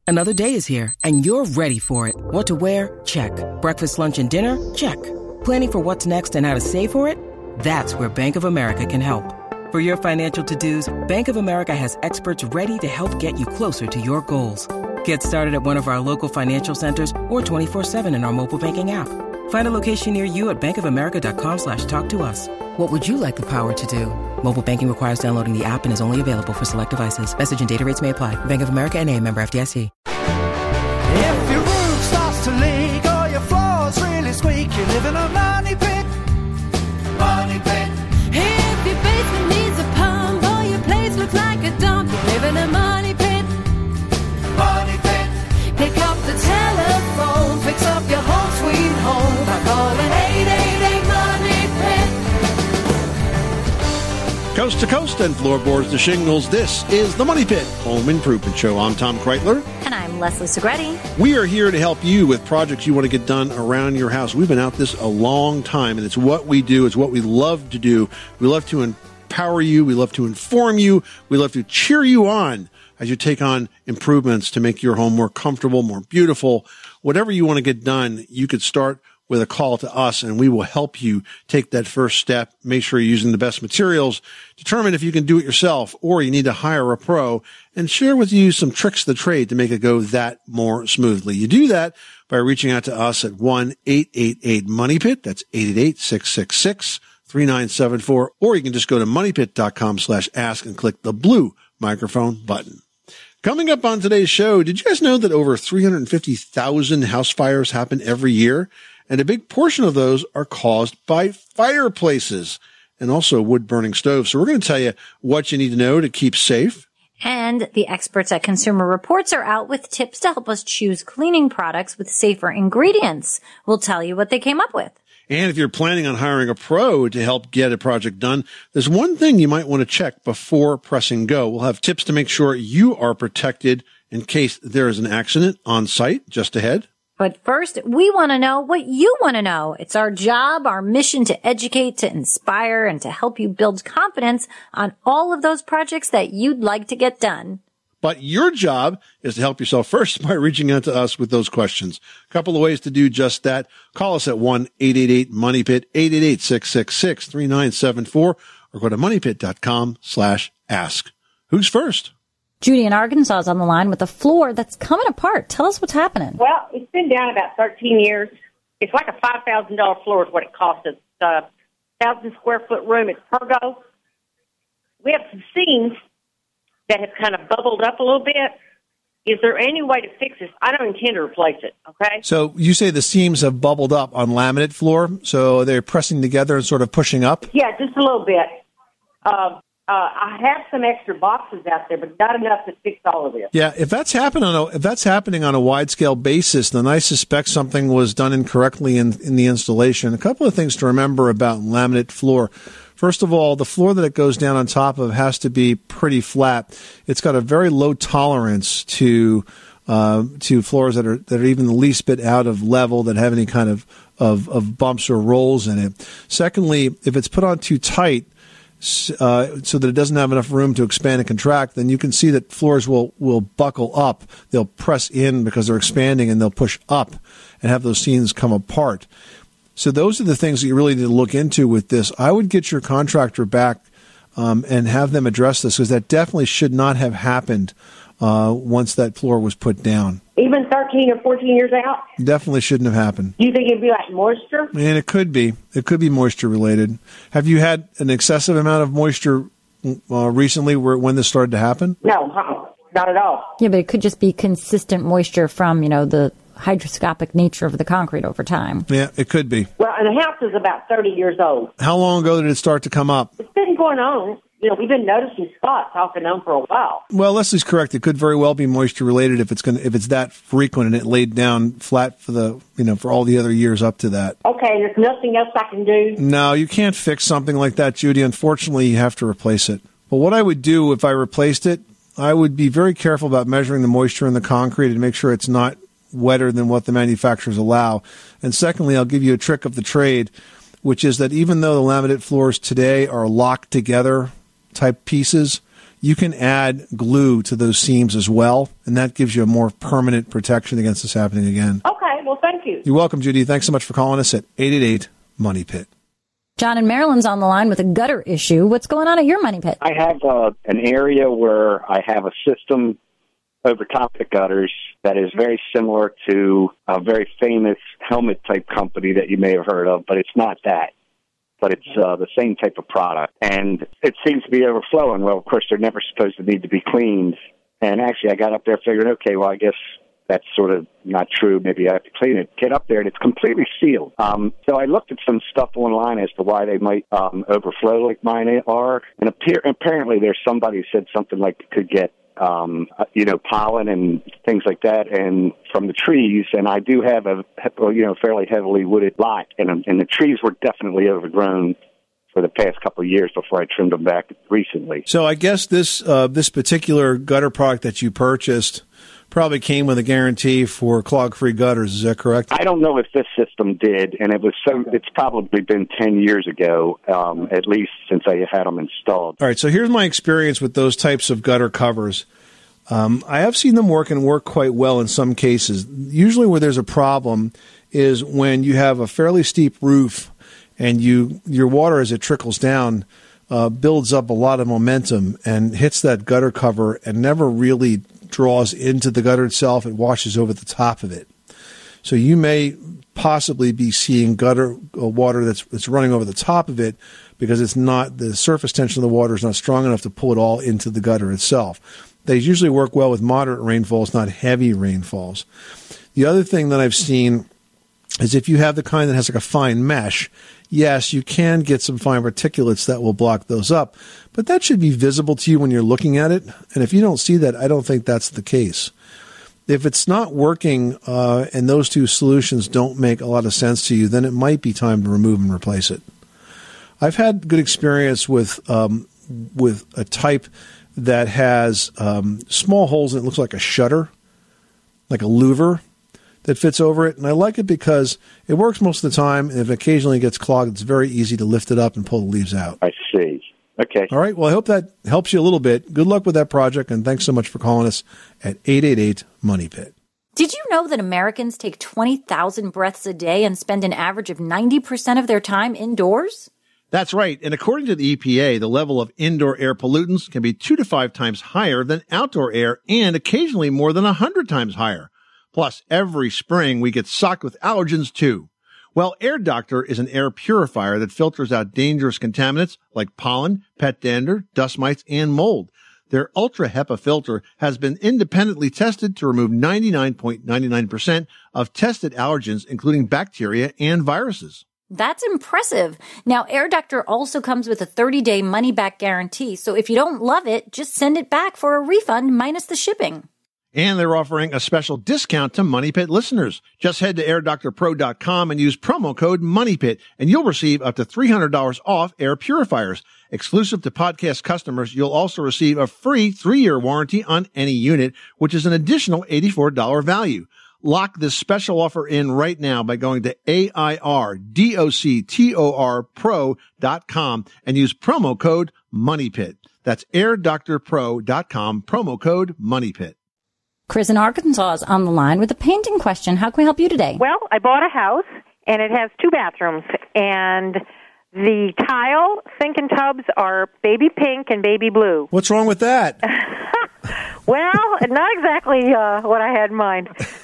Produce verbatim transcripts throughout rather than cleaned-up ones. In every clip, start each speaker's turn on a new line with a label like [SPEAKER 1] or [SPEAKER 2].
[SPEAKER 1] Another day is here, and you're ready for it. What to wear? Check. Breakfast, lunch, and dinner? Check. Planning for what's next and how to save for it? That's where Bank of America can help. For your financial to-dos, Bank of America has experts ready to help get you closer to your goals. Get started at one of our local financial centers or twenty-four seven in our mobile banking app. Find a location near you at bankofamerica.com slash talk to us. What would you like the power to do? Mobile banking requires downloading the app and is only available for select devices. Message and data rates may apply. Bank of America N A, member F D I C.
[SPEAKER 2] If your roof starts to leak or your floor's really squeak, you live in a money pit. Money pit.
[SPEAKER 3] If your basement needs a pump or your place looks like a dump, you live in a money pit.
[SPEAKER 2] Money pit.
[SPEAKER 3] Pick up the telephone, fix up your home sweet home by calling eight eight eight money pit.
[SPEAKER 4] Coast to coast and floorboards to shingles, this is the Money Pit Home Improvement Show. I'm Tom Kreitler.
[SPEAKER 5] And I'm Leslie Segretti.
[SPEAKER 4] We are here to help you with projects you want to get done around your house. We've been out this a long time, and it's what we do. It's what we love to do. We love to empower you. We love to inform you. We love to cheer you on as you take on improvements to make your home more comfortable, more beautiful. Whatever you want to get done, you could start with a call to us, and we will help you take that first step. Make sure you're using the best materials. Determine if you can do it yourself or you need to hire a pro, and share with you some tricks of the trade to make it go that more smoothly. You do that by reaching out to us at one eight eight eight money pit. That's eight eight eight, six six six, three nine seven four. Or you can just go to moneypit.com slash ask and click the blue microphone button. Coming up on today's show, did you guys know that over three hundred fifty thousand house fires happen every year? And a big portion of those are caused by fireplaces and also wood-burning stoves. So we're going to tell you what you need to know to keep safe.
[SPEAKER 5] And the experts at Consumer Reports are out with tips to help us choose cleaning products with safer ingredients. We'll tell you what they came up with.
[SPEAKER 4] And if you're planning on hiring a pro to help get a project done, there's one thing you might want to check before pressing go. We'll have tips to make sure you are protected in case there is an accident on site just ahead.
[SPEAKER 5] But first, we want to know what you want to know. It's our job, our mission to educate, to inspire, and to help you build confidence on all of those projects that you'd like to get done.
[SPEAKER 4] But your job is to help yourself first by reaching out to us with those questions. A couple of ways to do just that. Call us at one eight eight eight money pit, eight eight eight, six six six, three nine seven four, or go to moneypit.com slash ask. Who's first?
[SPEAKER 6] Judy in Arkansas is on the line with a floor that's coming apart. Tell us what's happening.
[SPEAKER 7] Well, it's been down about thirteen years. It's like a five thousand dollars floor is what it costs us. Uh, one thousand square foot room. It's Pergo. We have some seams that have kind of bubbled up a little bit. Is there any way to fix this? I don't intend to replace it, okay?
[SPEAKER 8] So you say the seams have bubbled up on laminate floor, so they're pressing together and sort of pushing up?
[SPEAKER 7] Yeah, just a little bit. Uh, uh, I have some extra boxes out there, but not enough to fix all of this.
[SPEAKER 8] Yeah, if that's happening on a, if that's happening on a wide scale basis, then I suspect something was done incorrectly in, in the installation. A couple of things to remember about laminate floor. First of all, the floor that it goes down on top of has to be pretty flat. It's got a very low tolerance to uh, to floors that are that are even the least bit out of level, that have any kind of, of, of bumps or rolls in it. Secondly, if it's put on too tight, Uh, so that it doesn't have enough room to expand and contract, then you can see that floors will, will buckle up. They'll press in because they're expanding, and they'll push up and have those seams come apart. So those are the things that you really need to look into with this. I would get your contractor back um, and have them address this, because that definitely should not have happened uh, once that floor was put down.
[SPEAKER 7] Even thirteen or fourteen years out?
[SPEAKER 8] Definitely shouldn't have happened.
[SPEAKER 7] Do you think it'd be like moisture?
[SPEAKER 8] And it could be. It could be moisture related. Have you had an excessive amount of moisture uh, recently where, when this started to happen?
[SPEAKER 7] No, uh-uh, not at all.
[SPEAKER 6] Yeah, but it could just be consistent moisture from, you know, the hydroscopic nature of the concrete over time.
[SPEAKER 8] Yeah, it could be.
[SPEAKER 7] Well, and the house is about thirty years old.
[SPEAKER 8] How long ago did it start to come up?
[SPEAKER 7] It's been going on. You know, we've been noticing spots off and on for a while.
[SPEAKER 8] Well, Leslie's correct. It could very well be moisture related if it's going if it's that frequent and it laid down flat for the you know for all the other years up to that.
[SPEAKER 7] Okay, there's nothing else I can do.
[SPEAKER 8] No, you can't fix something like that, Judy. Unfortunately, you have to replace it. But what I would do if I replaced it, I would be very careful about measuring the moisture in the concrete and make sure it's not wetter than what the manufacturers allow. And secondly, I'll give you a trick of the trade, which is that even though the laminate floors today are locked together type pieces, you can add glue to those seams as well, and that gives you a more permanent protection against this happening again.
[SPEAKER 7] Okay, well, thank you.
[SPEAKER 8] You're welcome, Judy. Thanks so much for calling us at eight eight eight, MONEY PIT.
[SPEAKER 6] John in Maryland's on the line with a gutter issue. What's going on at your money pit?
[SPEAKER 9] I have uh, an area where I have a system over top the gutters that is very similar to a very famous helmet-type company that you may have heard of, but it's not that. But it's uh, the same type of product. And it seems to be overflowing. Well, of course, they're never supposed to need to be cleaned. And actually, I got up there figuring, okay, well, I guess that's sort of not true. Maybe I have to clean it. Get up there, and it's completely sealed. Um, so I looked at some stuff online as to why they might um, overflow like mine are. And appear- apparently there's somebody who said something like it could get Um, you know, pollen and things like that, and from the trees. And I do have a, you know, fairly heavily wooded lot, and, and the trees were definitely overgrown for the past couple of years before I trimmed them back recently.
[SPEAKER 8] So I guess this uh, this particular gutter product that you purchased probably came with a guarantee for clog-free gutters. Is that correct?
[SPEAKER 9] I don't know if this system did, and it was so. It's probably been ten years ago, um, at least, since I had them installed.
[SPEAKER 8] All right, so here's my experience with those types of gutter covers. Um, I have seen them work and work quite well in some cases. Usually where there's a problem is when you have a fairly steep roof and you your water, as it trickles down, uh, builds up a lot of momentum and hits that gutter cover and never really draws into the gutter itself. It washes over the top of it. So you may possibly be seeing gutter uh, water that's, that's running over the top of it because it's not, the surface tension of the water is not strong enough to pull it all into the gutter itself. They usually work well with moderate rainfalls, not heavy rainfalls. The other thing that I've seen is if you have the kind that has like a fine mesh, yes, you can get some fine particulates that will block those up, but that should be visible to you when you're looking at it. And if you don't see that, I don't think that's the case. If it's not working uh, and those two solutions don't make a lot of sense to you, then it might be time to remove and replace it. I've had good experience with um, with a type that has um, small holes and it looks like a shutter, like a louver that fits over it. And I like it because it works most of the time. And if it occasionally gets clogged, it's very easy to lift it up and pull the leaves out.
[SPEAKER 9] I see. Okay.
[SPEAKER 8] All right. Well, I hope that helps you a little bit. Good luck with that project. And thanks so much for calling us at eight eight eight, MONEY PIT.
[SPEAKER 5] Did you know that Americans take twenty thousand breaths a day and spend an average of ninety percent of their time indoors?
[SPEAKER 4] That's right. And according to the E P A, the level of indoor air pollutants can be two to five times higher than outdoor air and occasionally more than one hundred times higher. Plus, every spring we get socked with allergens too. Well, Air Doctor is an air purifier that filters out dangerous contaminants like pollen, pet dander, dust mites, and mold. Their Ultra HEPA filter has been independently tested to remove ninety-nine point nine nine percent of tested allergens, including bacteria and viruses.
[SPEAKER 5] That's impressive. Now, Air Doctor also comes with a thirty-day money-back guarantee, so if you don't love it, just send it back for a refund minus the shipping.
[SPEAKER 4] And they're offering a special discount to Money Pit listeners. Just head to air doctor pro dot com and use promo code MONEYPIT, and you'll receive up to three hundred dollars off air purifiers. Exclusive to podcast customers, you'll also receive a free three-year warranty on any unit, which is an additional eighty-four dollars value. Lock this special offer in right now by going to A I R D O C T O R pro dot com and use promo code MONEYPIT. That's air doctor pro dot com, promo code MONEYPIT.
[SPEAKER 6] Chris in Arkansas is on the line with a painting question. How can we help you today?
[SPEAKER 10] Well, I bought a house, and it has two bathrooms, and the tile sink and tubs are baby pink and baby blue.
[SPEAKER 8] What's wrong with that?
[SPEAKER 10] Well, not exactly uh, what I had in mind.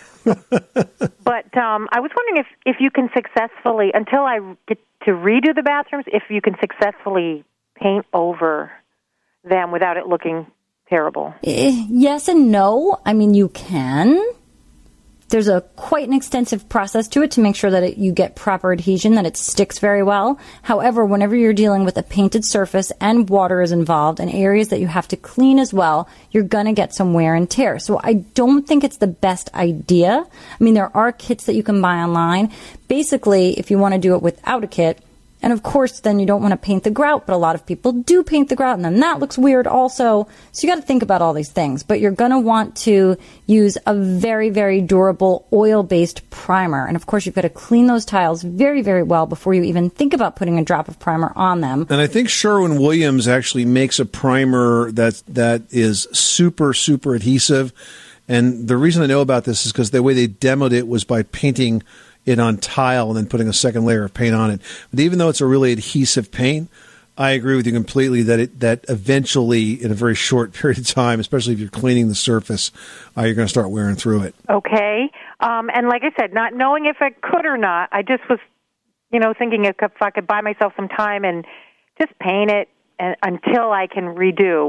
[SPEAKER 10] But um, I was wondering if, if you can successfully, until I get to redo the bathrooms, if you can successfully paint over them without it looking terrible.
[SPEAKER 6] Uh, yes and no. I mean, you can. There's a quite an extensive process to it to make sure that it, you get proper adhesion, that it sticks very well. However, whenever you're dealing with a painted surface and water is involved and areas that you have to clean as well, you're going to get some wear and tear. So I don't think it's the best idea. I mean, there are kits that you can buy online. Basically, if you want to do it without a kit, And of course, then you don't want to paint the grout, but a lot of people do paint the grout, and then that looks weird also. So you got to think about all these things. But you're going to want to use a very, very durable oil-based primer. And of course, you've got to clean those tiles very, very well before you even think about putting a drop of primer on them.
[SPEAKER 8] And I think Sherwin-Williams actually makes a primer that that is super, super adhesive. And the reason I know about this is because the way they demoed it was by painting it on tile and then putting a second layer of paint on it. But even though it's a really adhesive paint, I agree with you completely that it that eventually, in a very short period of time, especially if you're cleaning the surface, uh, you're going to start wearing through it.
[SPEAKER 10] Okay. Um, and like I said, not knowing if I could or not, I just was, you know, thinking if I could buy myself some time and just paint it and, until I can redo.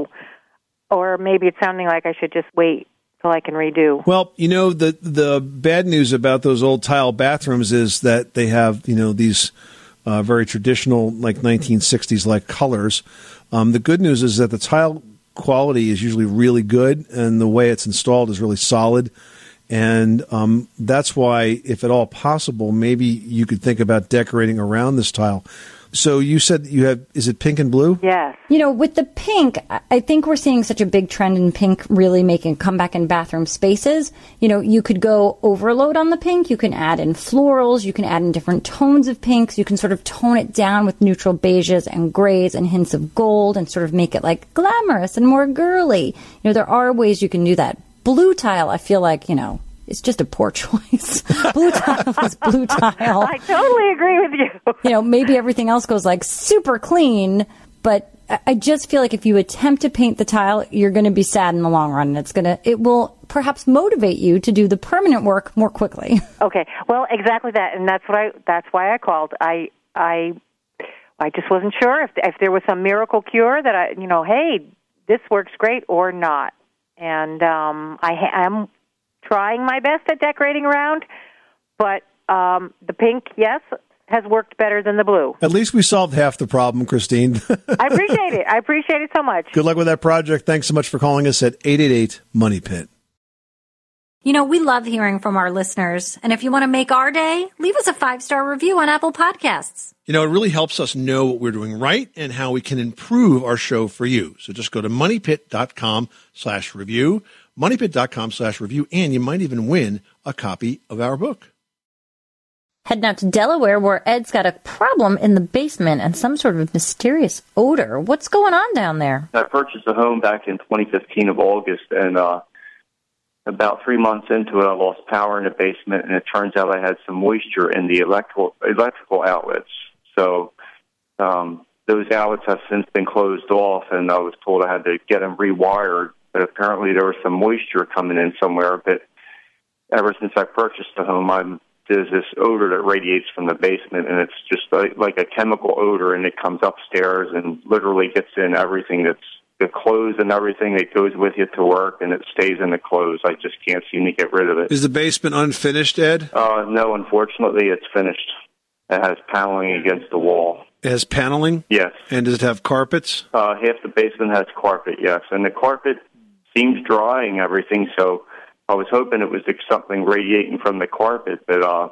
[SPEAKER 10] Or maybe it's sounding like I should just wait till I can redo.
[SPEAKER 8] Well, you know, the the bad news about those old tile bathrooms is that they have, you know, these uh, very traditional, like nineteen sixties-like colors. Um, the good news is that the tile quality is usually really good, and the way it's installed is really solid. And um, that's why, if at all possible, maybe you could think about decorating around this tile. So you said you have, is it pink and blue?
[SPEAKER 10] Yes.
[SPEAKER 6] You know, with the pink, I think we're seeing such a big trend in pink really making a comeback in bathroom spaces. You know, you could go overload on the pink. You can add in florals. You can add in different tones of pinks. You can sort of tone it down with neutral beiges and grays and hints of gold and sort of make it like glamorous and more girly. You know, there are ways you can do that. Blue tile, I feel like, you know, it's just a poor choice. Blue tile is blue tile.
[SPEAKER 10] I totally agree with you.
[SPEAKER 6] You know, maybe everything else goes like super clean, but I just feel like if you attempt to paint the tile, you're going to be sad in the long run. And it's going to, it will perhaps motivate you to do the permanent work more quickly.
[SPEAKER 10] Okay. Well, exactly that. And that's what I, that's why I called. I, I, I just wasn't sure if, if there was some miracle cure that I, you know, hey, this works great or not. And, um, I am trying my best at decorating around, but um, the pink, yes, has worked better than the blue.
[SPEAKER 8] At least we solved half the problem, Christine.
[SPEAKER 10] I appreciate it. I appreciate it so much.
[SPEAKER 8] Good luck with that project. Thanks so much for calling us at eight eight eight, money pit.
[SPEAKER 5] You know, we love hearing from our listeners. And if you want to make our day, leave us a five-star review on Apple Podcasts.
[SPEAKER 4] You know, it really helps us know what we're doing right and how we can improve our show for you. So just go to moneypit.com slash review, moneypit.com slash review, and you might even win a copy of our book.
[SPEAKER 6] Heading out to Delaware, where Ed's got a problem in the basement and some sort of mysterious odor. What's going on down there?
[SPEAKER 11] I purchased a home back in twenty fifteen of August, and uh, about three months into it, I lost power in the basement, and it turns out I had some moisture in the electrical electrical outlets. So um, those outlets have since been closed off, and I was told I had to get them rewired. But apparently there was some moisture coming in somewhere. But ever since I purchased the home, I'm there's this odor that radiates from the basement, and it's just like, like a chemical odor, and it comes upstairs and literally gets in everything that's the clothes and everything that goes with you to work, and it stays in the clothes. I just can't seem to get rid of it.
[SPEAKER 4] Is the basement unfinished, Ed?
[SPEAKER 11] Uh, no, unfortunately, it's finished. It has paneling against the wall.
[SPEAKER 4] It has paneling?
[SPEAKER 11] Yes.
[SPEAKER 4] And does it have carpets?
[SPEAKER 11] Uh, half the basement has carpet, yes. And the carpet seems dry and everything, so I was hoping it was something radiating from the carpet, but uh,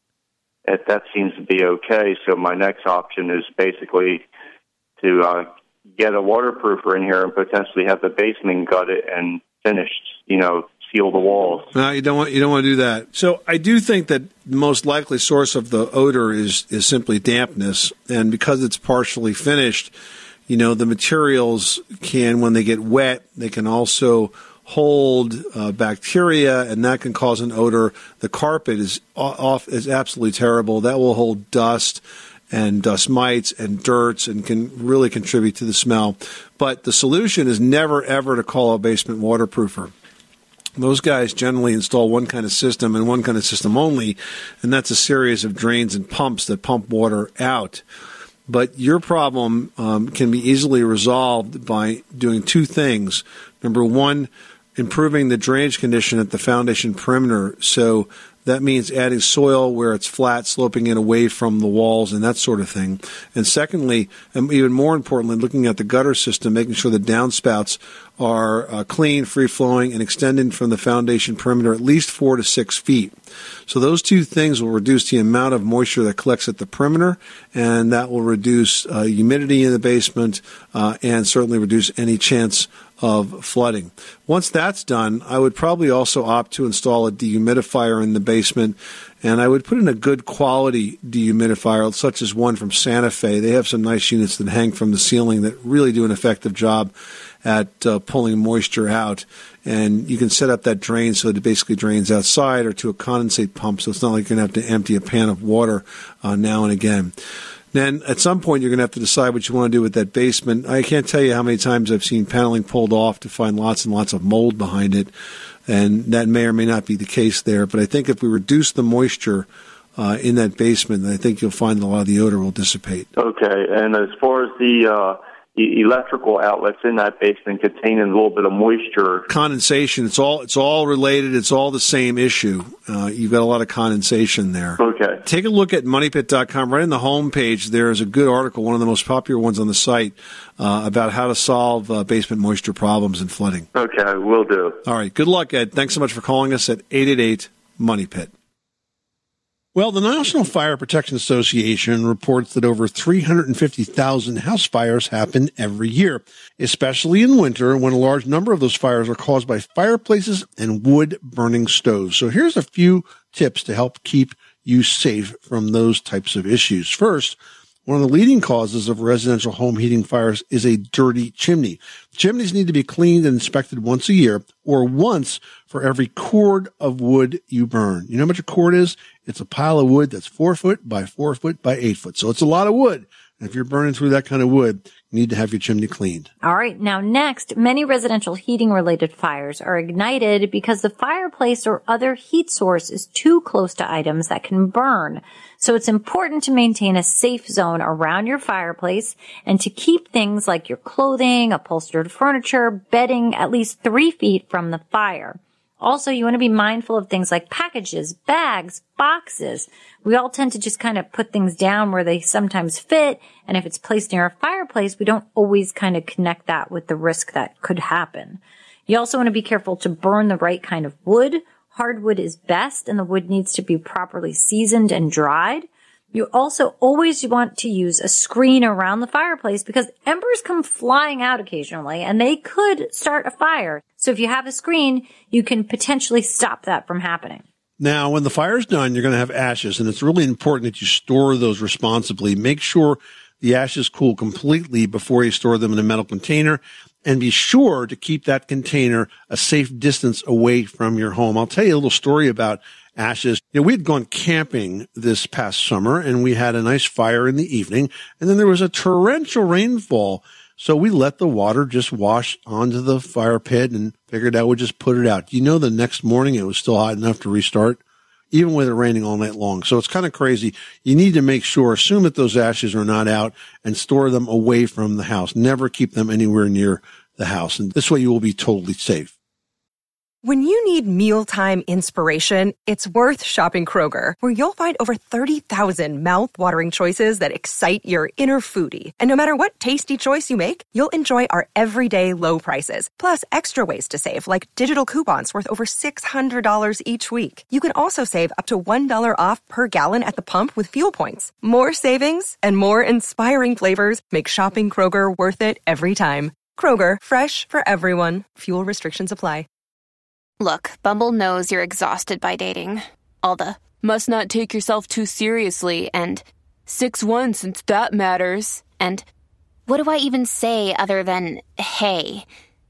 [SPEAKER 11] it, that seems to be okay. So my next option is basically to uh, get a waterproofer in here and potentially have the basement gutted and finished, you know, seal the walls.
[SPEAKER 4] No, you don't want you don't want to do that. So I do think that the most likely source of the odor is is simply dampness, and because it's partially finished, you know, the materials can, when they get wet, they can also hold uh, bacteria, and that can cause an odor. The carpet is off is absolutely terrible. That will hold dust and dust mites and dirts and can really contribute to the smell. But the solution is never, ever to call a basement waterproofer. Those guys generally install one kind of system and one kind of system only, and that's a series of drains and pumps that pump water out. But your problem um, can be easily resolved by doing two things. Number one, improving the drainage condition at the foundation perimeter. So that means adding soil where it's flat, sloping it away from the walls and that sort of thing. And secondly, and even more importantly, looking at the gutter system, making sure the downspouts
[SPEAKER 8] are uh, clean, free-flowing, and extending from the foundation perimeter at least four to six feet. So those two things will reduce the amount of moisture that collects at the perimeter, and that will reduce uh, humidity in the basement uh, and certainly reduce any chance of flooding. Once that's done, I would probably also opt to install a dehumidifier in the basement, and I would put in a good quality dehumidifier, such as one from Santa Fe. They have some nice units that hang from the ceiling that really do an effective job at uh, pulling moisture out. And you can set up that drain so that it basically drains outside or to a condensate pump, so it's not like you're going to have to empty a pan of water uh, now and again. Then at some point you're going to have to decide what you want to do with that basement. I can't tell you how many times I've seen paneling pulled off to find lots and lots of mold behind it, and that may or may not be the case there. But I think if we reduce the moisture uh, in that basement, I think you'll find that a lot of the odor will dissipate.
[SPEAKER 11] Okay, and as far as the uh, e- electrical outlets in that basement containing a little bit of moisture,
[SPEAKER 8] condensation, it's all it's all related. It's all the same issue. Uh, you've got a lot of condensation there.
[SPEAKER 11] Okay.
[SPEAKER 8] Take a look at money pit dot com. Right in the home page, there is a good article, one of the most popular ones on the site, uh, about how to solve uh, basement moisture problems and flooding.
[SPEAKER 11] Okay, will do.
[SPEAKER 8] All right. Good luck, Ed. Thanks so much for calling us at eight eight eight, money pit. Well, the National Fire Protection Association reports that over three hundred fifty thousand house fires happen every year, especially in winter when a large number of those fires are caused by fireplaces and wood-burning stoves. So here's a few tips to help keep you safe from those types of issues. First, one of the leading causes of residential home heating fires is a dirty chimney. Chimneys need to be cleaned and inspected once a year or once for every cord of wood you burn. You know how much a cord is? It's a pile of wood that's four foot by four foot by eight foot. So it's a lot of wood. And if you're burning through that kind of wood, you need to have your chimney cleaned.
[SPEAKER 5] All right. Now, next, many residential heating-related fires are ignited because the fireplace or other heat source is too close to items that can burn. So it's important to maintain a safe zone around your fireplace and to keep things like your clothing, upholstered furniture, bedding at least three feet from the fire. Also, you want to be mindful of things like packages, bags, boxes. We all tend to just kind of put things down where they sometimes fit. And if it's placed near a fireplace, we don't always kind of connect that with the risk that could happen. You also want to be careful to burn the right kind of wood. Hardwood is best, and the wood needs to be properly seasoned and dried. You also always want to use a screen around the fireplace because embers come flying out occasionally and they could start a fire. So if you have a screen, you can potentially stop that from happening.
[SPEAKER 8] Now, when the fire's done, you're going to have ashes, and it's really important that you store those responsibly. Make sure the ashes cool completely before you store them in a metal container, and be sure to keep that container a safe distance away from your home. I'll tell you a little story about ashes. You know, we had gone camping this past summer, and we had a nice fire in the evening, and then there was a torrential rainfall. So we let the water just wash onto the fire pit and figured out we'd just put it out. You know, the next morning it was still hot enough to restart, even with it raining all night long. So it's kind of crazy. You need to make sure, assume that those ashes are not out, and store them away from the house. Never keep them anywhere near the house. And this way you will be totally safe.
[SPEAKER 12] When you need mealtime inspiration, it's worth shopping Kroger, where you'll find over thirty thousand mouth-watering choices that excite your inner foodie. And no matter what tasty choice you make, you'll enjoy our everyday low prices, plus extra ways to save, like digital coupons worth over six hundred dollars each week. You can also save up to one dollar off per gallon at the pump with fuel points. More savings and more inspiring flavors make shopping Kroger worth it every time. Kroger, fresh for everyone. Fuel restrictions apply.
[SPEAKER 13] Look, Bumble knows you're exhausted by dating. All the, must not take yourself too seriously, and six one since that matters, and what do I even say other than, hey?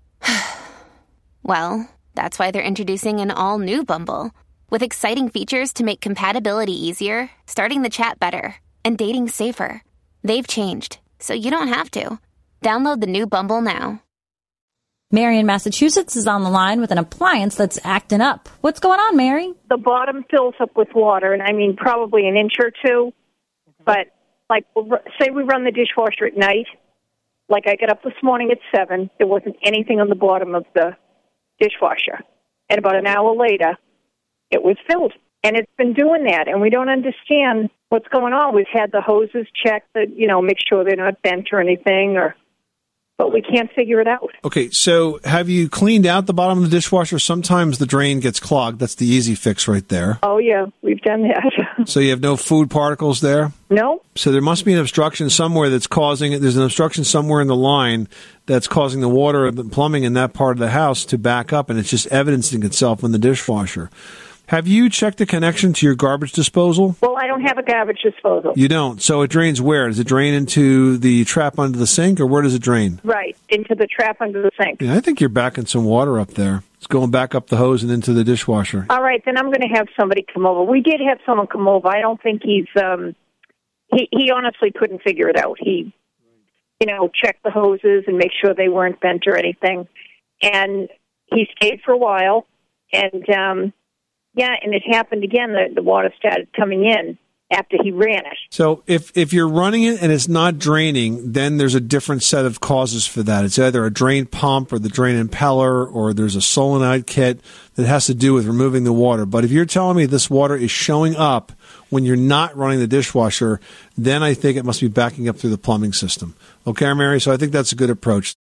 [SPEAKER 13] Well, that's why they're introducing an all-new Bumble, with exciting features to make compatibility easier, starting the chat better, and dating safer. They've changed, so you don't have to. Download the new Bumble now.
[SPEAKER 6] Mary in Massachusetts is on the line with an appliance that's acting up. What's going on, Mary?
[SPEAKER 10] The bottom fills up with water, and I mean probably an inch or two. But, like, say we run the dishwasher at night. Like, I got up this morning at seven. There wasn't anything on the bottom of the dishwasher. And about an hour later, it was filled. And it's been doing that, and we don't understand what's going on. We've had the hoses checked, that, you know, make sure they're not bent or anything, or
[SPEAKER 14] but we can't figure it out.
[SPEAKER 8] Okay, so have you cleaned out the bottom of the dishwasher? Sometimes the drain gets clogged. That's the easy fix right there.
[SPEAKER 14] Oh, yeah, we've done that.
[SPEAKER 8] So you have no food particles there?
[SPEAKER 14] No.
[SPEAKER 8] So there must be an obstruction somewhere that's causing it. There's an obstruction somewhere in the line that's causing the water, the plumbing in that part of the house to back up, and it's just evidencing itself in the dishwasher. Have you checked the connection to your garbage disposal?
[SPEAKER 14] Well, I don't have a garbage disposal.
[SPEAKER 8] You don't. So it drains where? Does it drain into the trap under the sink, or where does it drain?
[SPEAKER 14] Right, into the trap under the sink.
[SPEAKER 8] Yeah, I think you're backing some water up there. It's going back up the hose and into the dishwasher.
[SPEAKER 14] All right, then I'm going to have somebody come over. We did have someone come over. I don't think he's, um, he, he honestly couldn't figure it out. He, you know, checked the hoses and make sure they weren't bent or anything. And he stayed for a while, and, um, yeah, and it happened again. The, the water started coming in after he ran it.
[SPEAKER 8] So if, if you're running it and it's not draining, then there's a different set of causes for that. It's either a drain pump or the drain impeller, or there's a solenoid kit that has to do with removing the water. But if you're telling me this water is showing up when you're not running the dishwasher, then I think it must be backing up through the plumbing system. Okay, Mary? So I think that's a good approach.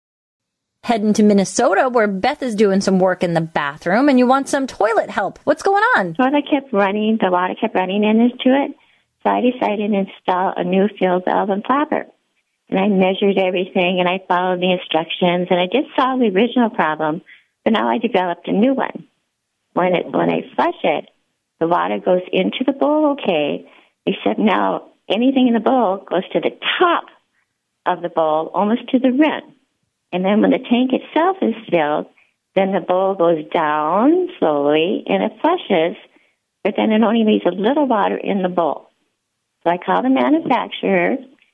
[SPEAKER 6] Heading to Minnesota, where Beth is doing some work in the bathroom, and you want some toilet help. What's going on?
[SPEAKER 15] The toilet kept running, the water kept running into it, so I decided to install a new field valve and flapper. And I measured everything, and I followed the instructions, and I just solved the original problem, but now I developed a new one. When it when I flush it, the water goes into the bowl okay, except now anything in the bowl goes to the top of the bowl, almost to the rim. And then when the tank itself is filled, then the bowl goes down slowly and it flushes, but then it only leaves a little water in the bowl. So I called the manufacturer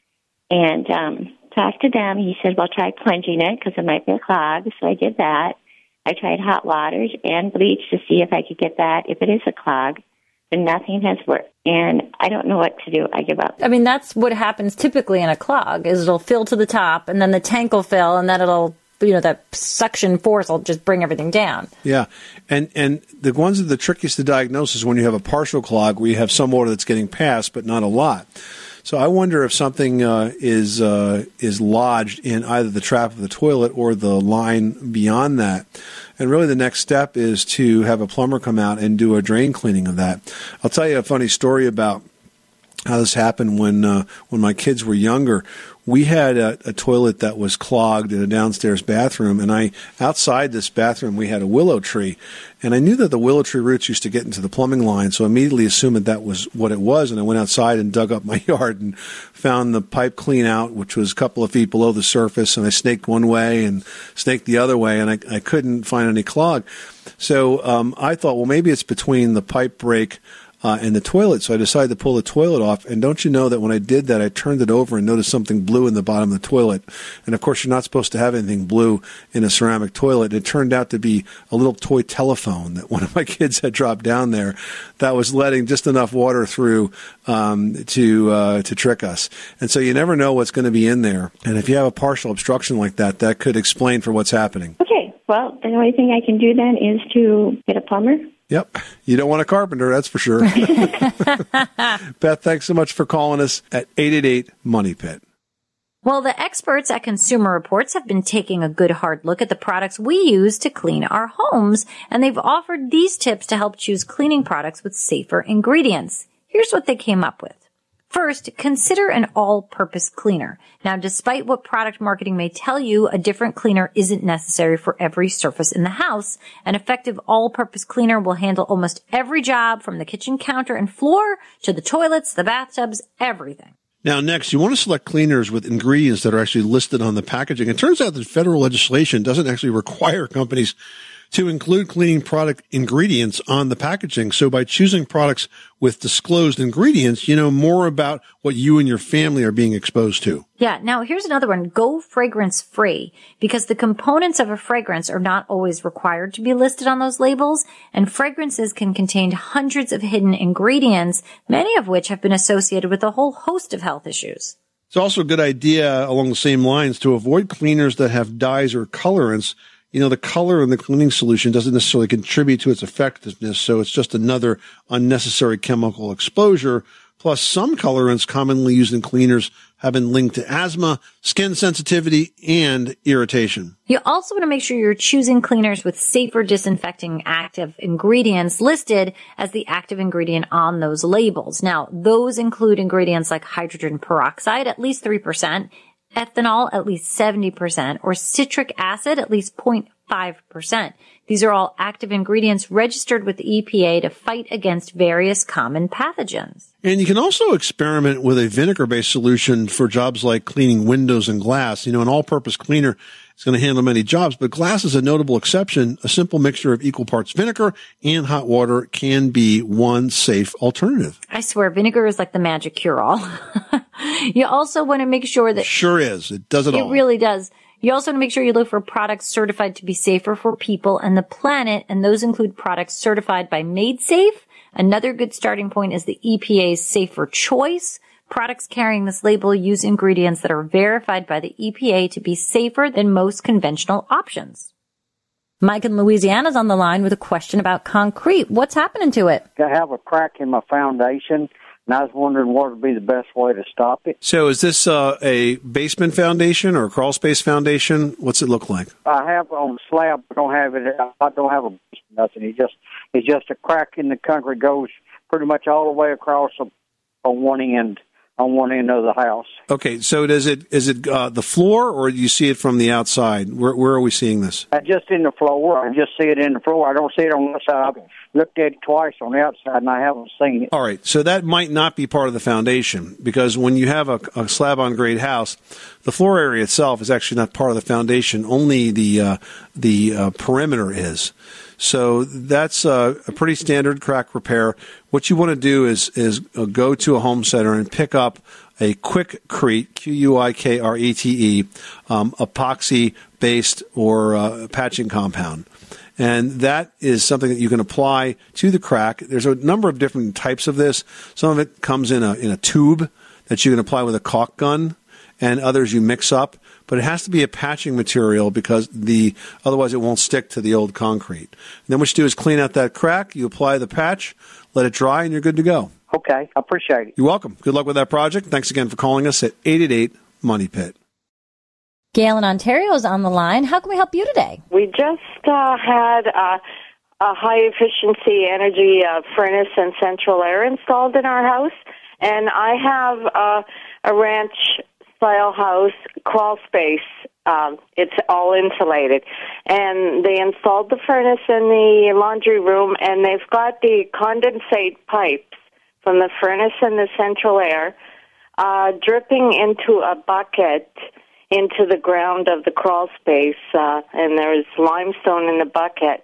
[SPEAKER 15] and um, talked to them. He said, well, try plunging it because it might be a clog. So I did that. I tried hot water and bleach to see if I could get that, if it is a clog. But nothing has worked. And I don't know what to do. I give up.
[SPEAKER 6] I mean, that's what happens typically in a clog, is it'll fill to the top, and then the tank will fill, and then it'll, you know, that suction force will just bring everything down.
[SPEAKER 8] Yeah. And and the ones that are the trickiest to diagnose is when you have a partial clog where you have some water that's getting passed, but not a lot. So I wonder if something uh, is uh, is lodged in either the trap of the toilet or the line beyond that. And really the next step is to have a plumber come out and do a drain cleaning of that. I'll tell you a funny story about how this happened when uh, when my kids were younger. We had a, a toilet that was clogged in a downstairs bathroom, and I outside this bathroom we had a willow tree, and I knew that the willow tree roots used to get into the plumbing line, so I immediately assumed that that was what it was, and I went outside and dug up my yard and found the pipe clean out, which was a couple of feet below the surface, and I snaked one way and snaked the other way, and I, I couldn't find any clog. So um, I thought, well, maybe it's between the pipe break Uh, in the toilet, so I decided to pull the toilet off. And don't you know that when I did that, I turned it over and noticed something blue in the bottom of the toilet. And of course, you're not supposed to have anything blue in a ceramic toilet. It turned out to be a little toy telephone that one of my kids had dropped down there that was letting just enough water through um, to uh, to trick us. And so you never know what's going to be in there. And if you have a partial obstruction like that, that could explain for what's happening.
[SPEAKER 15] Okay, well, the only thing I can do then is to get a plumber.
[SPEAKER 8] Yep. You don't want a carpenter, that's for sure. Beth, thanks so much for calling us at eight eight eight, money pit.
[SPEAKER 5] Well, the experts at Consumer Reports have been taking a good hard look at the products we use to clean our homes, and they've offered these tips to help choose cleaning products with safer ingredients. Here's what they came up with. First, consider an all-purpose cleaner. Now, despite what product marketing may tell you, a different cleaner isn't necessary for every surface in the house. An effective all-purpose cleaner will handle almost every job, from the kitchen counter and floor to the toilets, the bathtubs, everything.
[SPEAKER 8] Now, next, you want to select cleaners with ingredients that are actually listed on the packaging. It turns out that federal legislation doesn't actually require companies to include cleaning product ingredients on the packaging. So by choosing products with disclosed ingredients, you know more about what you and your family are being exposed to.
[SPEAKER 5] Yeah. Now, here's another one. Go fragrance free, because the components of a fragrance are not always required to be listed on those labels, and fragrances can contain hundreds of hidden ingredients, many of which have been associated with a whole host of health issues.
[SPEAKER 8] It's also a good idea along the same lines to avoid cleaners that have dyes or colorants. You know, the color in the cleaning solution doesn't necessarily contribute to its effectiveness, so it's just another unnecessary chemical exposure.
[SPEAKER 4] Plus, some colorants commonly used in cleaners have been linked to asthma, skin sensitivity, and irritation.
[SPEAKER 5] You also want to make sure you're choosing cleaners with safer disinfecting active ingredients listed as the active ingredient on those labels. Now, those include ingredients like hydrogen peroxide, at least three percent, ethanol, at least seventy percent, or citric acid, at least zero point five percent. These are all active ingredients registered with the E P A to fight against various common pathogens.
[SPEAKER 4] And you can also experiment with a vinegar-based solution for jobs like cleaning windows and glass. You know, an all-purpose cleaner is going to handle many jobs, but glass is a notable exception. A simple mixture of equal parts vinegar and hot water can be one safe alternative.
[SPEAKER 5] I swear, vinegar is like the magic cure-all. You also want to make sure that...
[SPEAKER 4] Sure is. It does it,
[SPEAKER 5] it
[SPEAKER 4] all.
[SPEAKER 5] It really does. You also want to make sure you look for products certified to be safer for people and the planet, and those include products certified by MadeSafe. Another good starting point is the E P A's Safer Choice. Products carrying this label use ingredients that are verified by the E P A to be safer than most conventional options.
[SPEAKER 6] Mike in Louisiana's on the line with a question about concrete. What's happening to it?
[SPEAKER 16] I have a crack in my foundation, and I was wondering what would be the best way to stop it.
[SPEAKER 4] So is this uh, a basement foundation or a crawl space foundation? What's it look like?
[SPEAKER 16] I have on the slab, but don't have it. I don't have a nothing. It's just it's just a crack in the concrete goes pretty much all the way across on one end. On one end of the house.
[SPEAKER 4] Okay, so does it is it uh, the floor, or do you see it from the outside? Where where are we seeing this?
[SPEAKER 16] I just in the floor. I just see it in the floor. I don't see it on the side. I've looked at it twice on the outside, and I haven't seen it.
[SPEAKER 4] All right, so that might not be part of the foundation, because when you have a, a slab-on-grade house, the floor area itself is actually not part of the foundation. Only the uh, the uh, perimeter is. So that's uh, a pretty standard crack repair. What you want to do is is uh, go to a home center and pick up a Quikrete, Q U I K R E T E, um, epoxy-based or uh, patching compound. And that is something that you can apply to the crack. There's a number of different types of this. Some of it comes in a in a tube that you can apply with a caulk gun, and others you mix up. But it has to be a patching material because the otherwise it won't stick to the old concrete. And then what you do is clean out that crack, you apply the patch, let it dry, and you're good to go.
[SPEAKER 16] Okay, I appreciate it.
[SPEAKER 4] You're welcome. Good luck with that project. Thanks again for calling us at eight eight eight, Money Pit.
[SPEAKER 6] Gail in Ontario is on the line. How can we help you today?
[SPEAKER 17] We just uh, had uh, a high-efficiency energy uh, furnace and central air installed in our house, and I have uh, a ranch-style house, crawl space. Um, it's all insulated. And they installed the furnace in the laundry room, and they've got the condensate pipes from the furnace and the central air uh, dripping into a bucket into the ground of the crawl space, uh, and there's limestone in the bucket.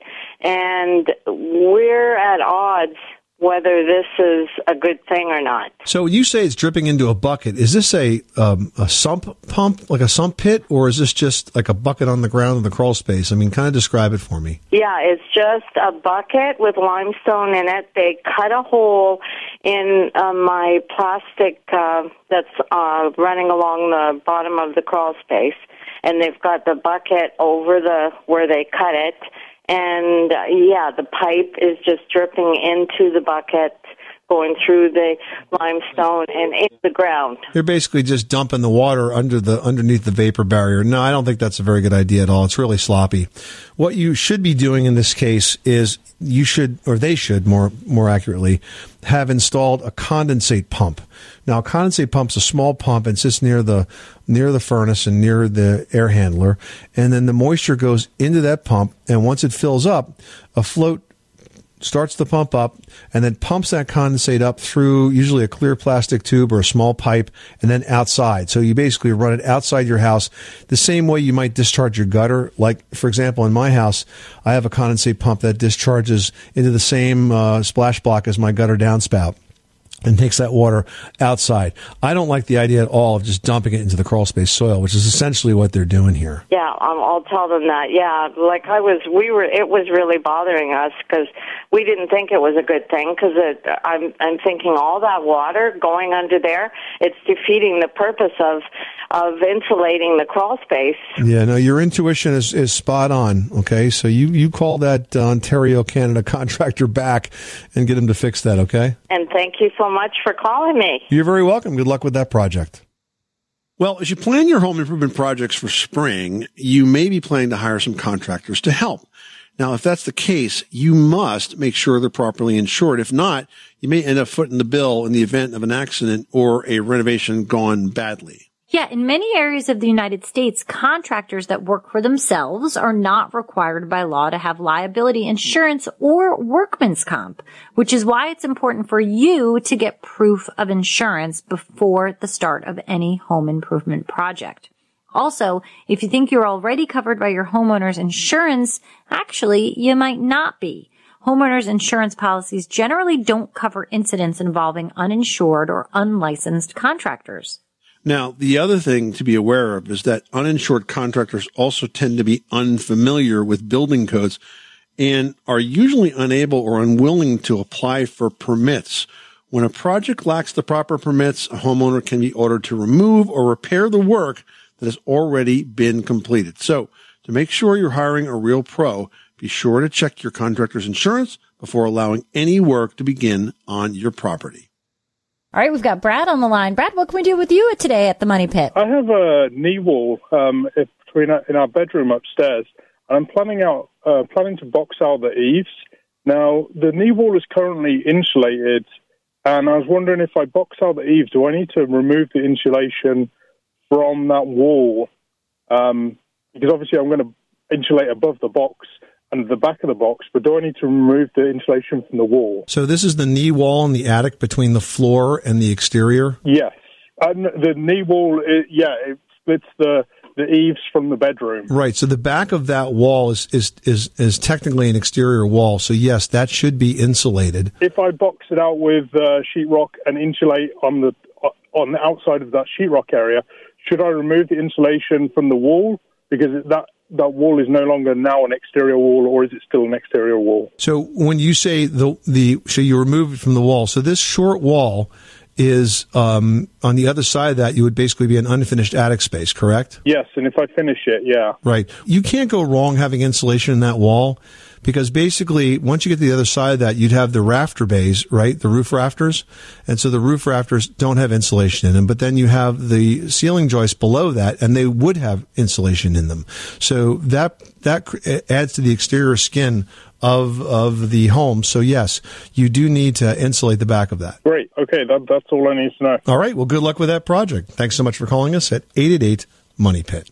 [SPEAKER 17] And we're at odds whether this is a good thing or not.
[SPEAKER 4] So when you say it's dripping into a bucket, is this a um, a sump pump, like a sump pit, or is this just like a bucket on the ground in the crawl space? I mean, kind of describe it for me.
[SPEAKER 17] Yeah, it's just a bucket with limestone in it. They cut a hole in uh, my plastic uh, that's uh, running along the bottom of the crawl space, and they've got the bucket over the where they cut it. And, uh, yeah, the pipe is just dripping into the bucket, going through the limestone and into the ground.
[SPEAKER 4] You're basically just dumping the water under the underneath the vapor barrier. No, I don't think that's a very good idea at all. It's really sloppy. What you should be doing in this case is you should, or they should more more accurately, have installed a condensate pump. Now, a condensate pump's a small pump and sits near the near the furnace and near the air handler, and then the moisture goes into that pump, and once it fills up, a float starts the pump up and then pumps that condensate up through usually a clear plastic tube or a small pipe and then outside. So you basically run it outside your house the same way you might discharge your gutter. Like, for example, in my house, I have a condensate pump that discharges into the same uh, splash block as my gutter downspout and takes that water outside. I don't like the idea at all of just dumping it into the crawl space soil, which is essentially what they're doing here.
[SPEAKER 17] Yeah, um, I'll tell them that. Yeah, like I was, we were, it was really bothering us because we didn't think it was a good thing because I'm I'm thinking all that water going under there, it's defeating the purpose of of insulating the crawl space.
[SPEAKER 8] Yeah, no, your intuition is, is spot on. Okay, so you you call that uh, Ontario, Canada contractor back and get him to fix that. Okay.
[SPEAKER 17] And thank you so much for calling me.
[SPEAKER 8] You're very welcome. Good luck with that project.
[SPEAKER 4] Well, as you plan your home improvement projects for spring, you may be planning to hire some contractors to help. Now, if that's the case, you must make sure they're properly insured. If not, you may end up footing the bill in the event of an accident or a renovation gone badly.
[SPEAKER 5] Yeah, in many areas of the United States, contractors that work for themselves are not required by law to have liability insurance or workman's comp, which is why it's important for you to get proof of insurance before the start of any home improvement project. Also, if you think you're already covered by your homeowner's insurance, actually, you might not be. Homeowners insurance policies generally don't cover incidents involving uninsured or unlicensed contractors.
[SPEAKER 4] Now, the other thing to be aware of is that uninsured contractors also tend to be unfamiliar with building codes and are usually unable or unwilling to apply for permits. When a project lacks the proper permits, a homeowner can be ordered to remove or repair the work that has already been completed. So, to make sure you're hiring a real pro, be sure to check your contractor's insurance before allowing any work to begin on your property.
[SPEAKER 6] All right, we've got Brad on the line. Brad, what can we do with you today at the Money Pit?
[SPEAKER 18] I have a knee wall um, between our, in our bedroom upstairs, and I'm planning out uh, planning to box out the eaves. Now, the knee wall is currently insulated, and I was wondering if I box out the eaves, do I need to remove the insulation from that wall? Um, because obviously I'm going to insulate above the box and the back of the box, but do I need to remove the insulation from the wall?
[SPEAKER 8] So this is the knee wall in the attic between the floor and the exterior?
[SPEAKER 18] Yes. Uh, the knee wall, it, yeah, it splits the, the eaves from the bedroom.
[SPEAKER 8] Right. So the back of that wall is, is, is, is technically an exterior wall. So yes, that should be insulated.
[SPEAKER 18] If I box it out with uh, sheetrock and insulate on the on the outside of that sheetrock area, should I remove the insulation from the wall? Because that that wall is no longer now an exterior wall, or is it still an exterior wall?
[SPEAKER 8] So when you say the the so you remove it from the wall, so this short wall is um, on the other side of that, you would basically be an unfinished attic space, correct?
[SPEAKER 18] Yes, and if I finish it, yeah.
[SPEAKER 8] Right. You can't go wrong having insulation in that wall, because basically once you get to the other side of that, you'd have the rafter bays, right? The roof rafters. And so the roof rafters don't have insulation in them, but then you have the ceiling joists below that, and they would have insulation in them. So that, that adds to the exterior skin of, of the home. So yes, you do need to insulate the back of that.
[SPEAKER 18] Great. Okay. That, that's all I need to know.
[SPEAKER 8] All right. Well, good luck with that project. Thanks so much for calling us at eight eight eight, MONEY PIT.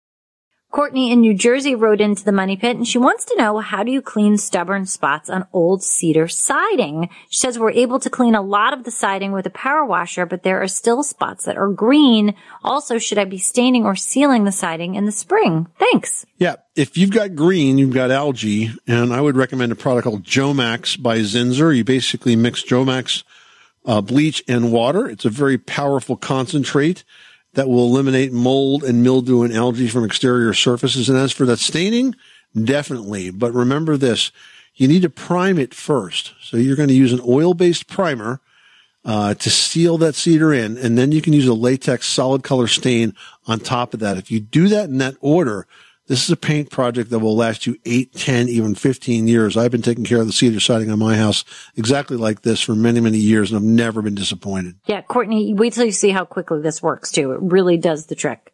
[SPEAKER 5] Courtney in New Jersey wrote into the Money Pit, and she wants to know, how do you clean stubborn spots on old cedar siding? She says, we're able to clean a lot of the siding with a power washer, but there are still spots that are green. Also, should I be staining or sealing the siding in the spring? Thanks.
[SPEAKER 4] Yeah, if you've got green, you've got algae, and I would recommend a product called Jomax by Zinsser. You basically mix Jomax uh, bleach and water. It's a very powerful concentrate that will eliminate mold and mildew and algae from exterior surfaces. And as for that staining, definitely. But remember this, you need to prime it first. So you're going to use an oil-based primer uh, to seal that cedar in, and then you can use a latex solid color stain on top of that. If you do that in that order, this is a paint project that will last you eight, ten, even fifteen years. I've been taking care of the cedar siding on my house exactly like this for many, many years, and I've never been disappointed.
[SPEAKER 5] Yeah, Courtney, wait till you see how quickly this works, too. It really does the trick.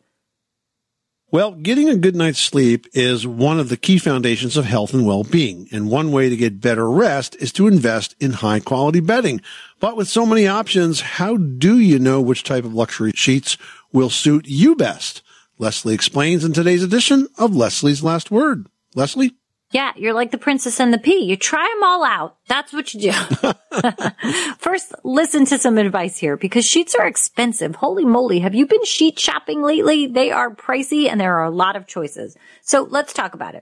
[SPEAKER 4] Well, getting a good night's sleep is one of the key foundations of health and well-being. And one way to get better rest is to invest in high-quality bedding. But with so many options, how do you know which type of luxury sheets will suit you best? Leslie explains in today's edition of Leslie's Last Word. Leslie?
[SPEAKER 5] Yeah, you're like the princess and the pea. You try them all out. That's what you do. First, listen to some advice here, because sheets are expensive. Holy moly. Have you been sheet shopping lately? They are pricey and there are a lot of choices. So let's talk about it.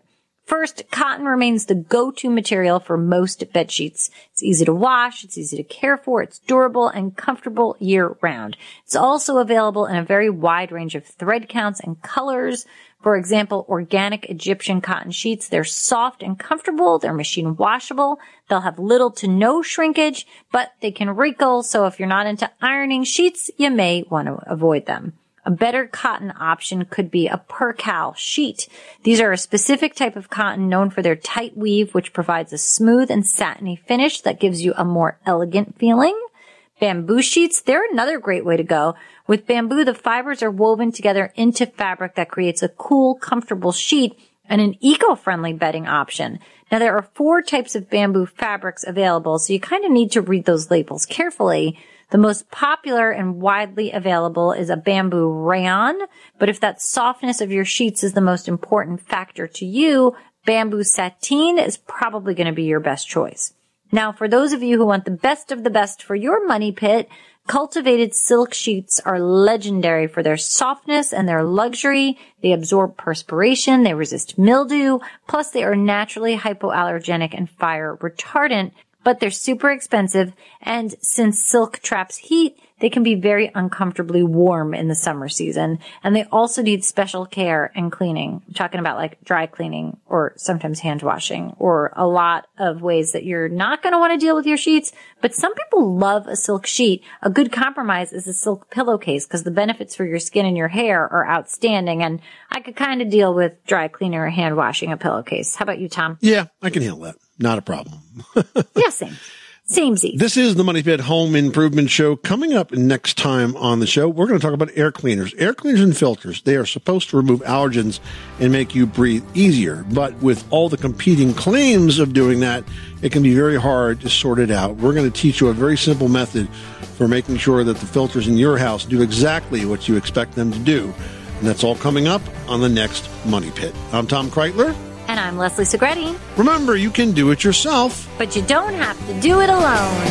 [SPEAKER 5] First, cotton remains the go-to material for most bed sheets. It's easy to wash, it's easy to care for, it's durable and comfortable year-round. It's also available in a very wide range of thread counts and colors. For example, organic Egyptian cotton sheets, they're soft and comfortable, they're machine washable, they'll have little to no shrinkage, but they can wrinkle, so if you're not into ironing sheets, you may want to avoid them. A better cotton option could be a percale sheet. These are a specific type of cotton known for their tight weave, which provides a smooth and satiny finish that gives you a more elegant feeling. Bamboo sheets, they're another great way to go. With bamboo, the fibers are woven together into fabric that creates a cool, comfortable sheet and an eco-friendly bedding option. Now, there are four types of bamboo fabrics available, so you kind of need to read those labels carefully. The most popular and widely available is a bamboo rayon, but if that softness of your sheets is the most important factor to you, bamboo sateen is probably going to be your best choice. Now, for those of you who want the best of the best for your money pit, cultivated silk sheets are legendary for their softness and their luxury. They absorb perspiration, they resist mildew, plus they are naturally hypoallergenic and fire retardant. But they're super expensive, and since silk traps heat, they can be very uncomfortably warm in the summer season, and they also need special care and cleaning. I'm talking about like dry cleaning or sometimes hand washing or a lot of ways that you're not going to want to deal with your sheets. But some people love a silk sheet. A good compromise is a silk pillowcase because the benefits for your skin and your hair are outstanding, and I could kind of deal with dry cleaning or hand washing a pillowcase. How about you, Tom?
[SPEAKER 4] Yeah, I can handle that. Not a problem.
[SPEAKER 5] Yeah, same. Samesies.
[SPEAKER 4] This is the Money Pit Home Improvement Show. Coming up next time on the show, we're going to talk about air cleaners. Air cleaners and filters, they are supposed to remove allergens and make you breathe easier. But with all the competing claims of doing that, it can be very hard to sort it out. We're going to teach you a very simple method for making sure that the filters in your house do exactly what you expect them to do. And that's all coming up on the next Money Pit. I'm Tom Kreitler.
[SPEAKER 5] And I'm Leslie Segretti.
[SPEAKER 4] Remember, you can do it yourself,
[SPEAKER 5] but you don't have to do it alone.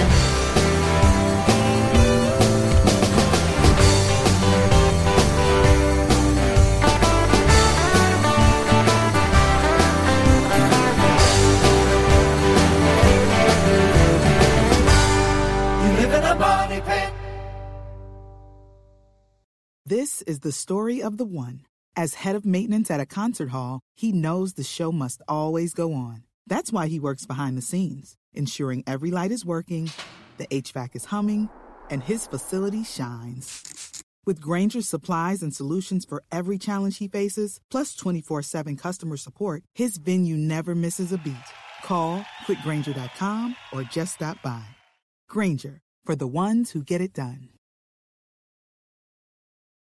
[SPEAKER 2] You live in a money pit.
[SPEAKER 19] This is the story of the one. As head of maintenance at a concert hall, he knows the show must always go on. That's why he works behind the scenes, ensuring every light is working, the H V A C is humming, and his facility shines. With Grainger's supplies and solutions for every challenge he faces, plus twenty-four seven customer support, his venue never misses a beat. Call quick grainger dot com or just stop by. Grainger, for the ones who get it done.